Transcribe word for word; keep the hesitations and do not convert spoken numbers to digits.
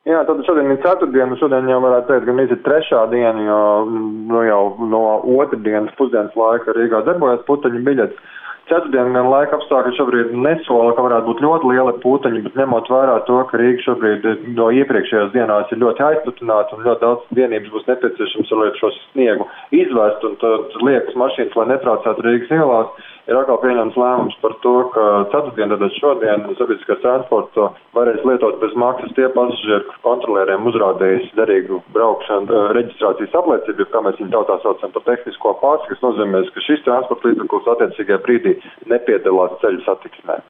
Jā, tad šodien ir ceturtdiena, šodien jau varētu teikt, ka ir trešā diena, jo nu, jau no otrdienas pusdienas laika Rīgā darbojas puteņu biļets. Ceturtdien gan laika apstākļi šobrīd nesola, ka varētu būt ļoti liela puteņi, bet ņemot vērā to, ka Rīga šobrīd no iepriekšējās dienās ir ļoti aizplutināta un ļoti daudz dienības būs nepieciešams, lai šo sniegu izvest un tad liekas mašīnas, lai netraucētu Rīgas ielās, ir atkal pieņemts lēmums par to, ka ceturtdien, tad šodien sabiedriskais transports varēs lietot bez maksas tie pasažieri, kur kontrolieriem uzrādījis derīgu braukšanu reģistrācijas apliecību, kā mēs viņu tautā saucam par tehnisko pasi, kas nozīmē, ka šis transporta līdzeklis attiecīgajā brīdī nepiedalās ceļu satiksmē.